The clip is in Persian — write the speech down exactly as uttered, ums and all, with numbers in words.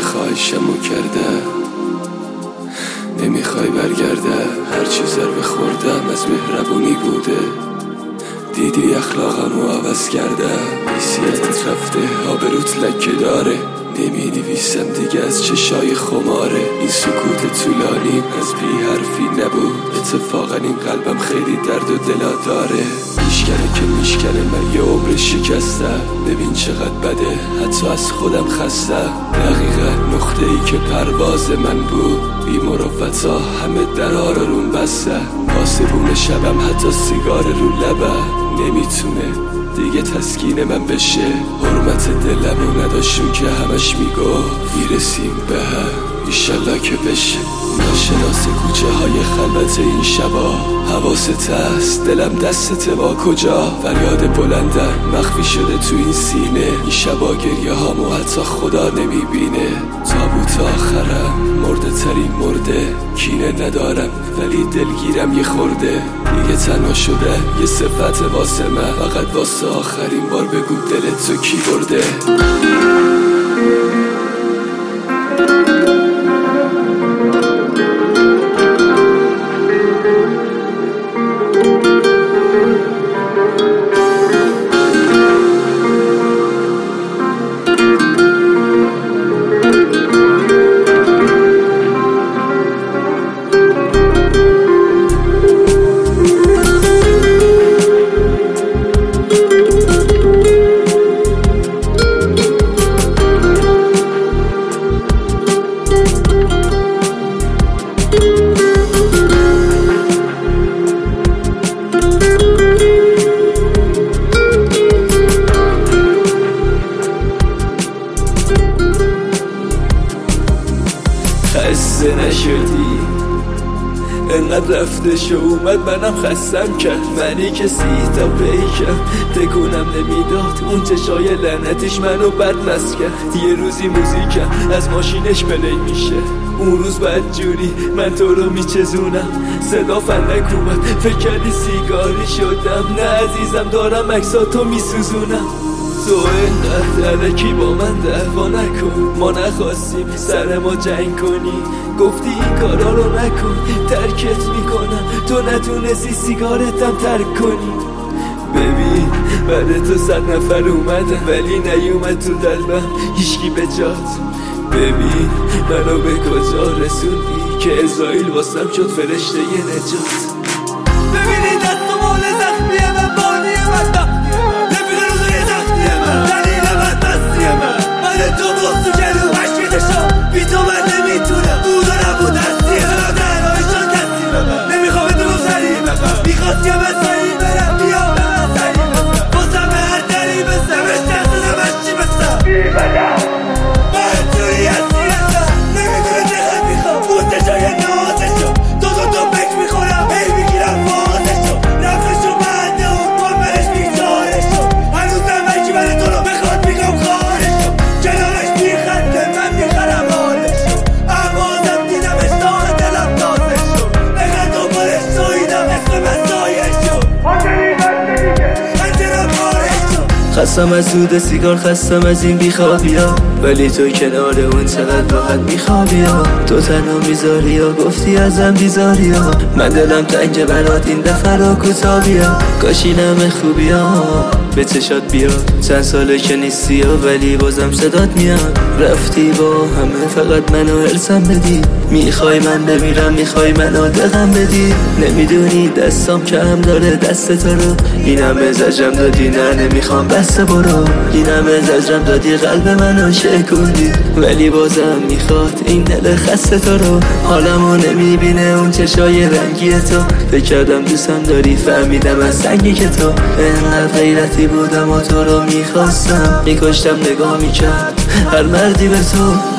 خواهشمو کرده، نمیخوای برگرده. هرچی ضربه خوردم از مهربونی بوده، دیدی اخلاقمو عوض کرده. حیثیتت رفته، آبروت لکه داره، نمی نویسم دیگه از چشای خماره. این سکوت طولانی از بی حرفی نبود، اتفاقا این قلبم خیلی درد و دلا داره. میشکنه که میشکنه، من یه عمر شکسته. ببین چقدر بده، حتی از خودم خسته. دقیقا نقطه ای که پرواز من بود، بی مروتا همه درها رو روم بسته. پاسبون شبم حتی سیگار رو لبه، نمیتونه دیگه تسکین من بشه. حرمت دلمو نداشون که همش میگفت میرسیم به هم، ایشالله که بشه. ناشناس کوچه های خلوت این شبا، حواست هست دلم دستت با کجا. فریاد بلندم مخفی شده تو این سینه، این شبا گریه هامو حتی خدا نمیبینه. تابوت آخرم مرده ترین مرده، کینه ندارم ولی دلگیرم یه خورده. دیگه تنها شده یه صفت واسه من، فقط واسه آخرین بار بگو دلت تو کی برده. خسته نشدی انقدر رفته شو اومد، منم خستم کرد. منی که سی تا پیکم تکونم نمیداد، اون چشای لعنتش منو بدمست کرد. یه روزی موزیکم از ماشینش پلی میشه، اون روز بد جوری من تو رو میچزونم. صدا فلک اومد، فکر کردی سیگاری شدم. نه عزیزم دارم عکساتو میسوزونم. تو اینقدر علکی با من دعوا نکن، ما نخواستیم سر ما جنگ کنی. گفتی این کارا رو نکن، ترکت میکنم. تو نتونستی سیگارتم ترک کنی. ببین بعد تو صد نفر اومدن ولی نیومد تو قلبم هیچکی به جات. ببین منو به کجا رسوندی که اسرائیل واسم شد فرشته ی نجات. ببینی دست و مال زخمیه من، بانی من بختیه من، رفیق روزوی زخمیه من، دلیل من بستیه من. من تو بخت تو جلو عشقیده شا، بی تو من نمیتونم. بود و نبود هستیه من، درهایی شد کسی به من. نمیخوام تو سری بفهم، میخواست که من سری برم، بیا به من سری بفهم. بازم به هر دری بسم اشتر دادم اشتی بسم بی بدم. من توی هستیتم نمیدونه دقیق میخوام، بوده جای نازشو دو دو دو بک میخورم، هی میگیرم فازشو. نفرشو بنده و کاملش بیزارشو، هنوزم هرکی من تو رو بخواد میگم خارشو. کنارش میخنده من میخرم حالشو، اما آزم دیدمش تا دلم تازشو. بخند دنبالش ساییدم اسم مسایشو، آجلی بسته دیگه انجرم بارشو. خستم از دود سیگار، خستم از این بیخوابی ها، ولی تو کنار اون چقدر راحت میخوابی ها. تو تنها میذاری ها، گفتی ازم بیزاری ها. من دلم تنگ برات این دفعه رو کتابی ها. کاشی نمه خوبی ها به چشات بیاد. چند ساله که نیستی ها ولی بازم صدات میاد. رفتی با همه فقط منو هرسم بدی، میخوای من بمیرم، میخوای منو دقم بدی. نمیدونی دستام کم داره دست تو رو، این همه زجرم دادی نه نمیخوام بسته برو. این همه زجرم دادی قلب منو شکوندی، ولی بازم میخواد این دل خسته تو رو. حالمو نمیبینه اون چشای رنگی تو، فکر کردم دوستم داری فهمیدم از سنگی که تو. انقدر غیرتی بودم و تو رو میخواستم، میکشتم نگاه میکرد هر مردی به تو.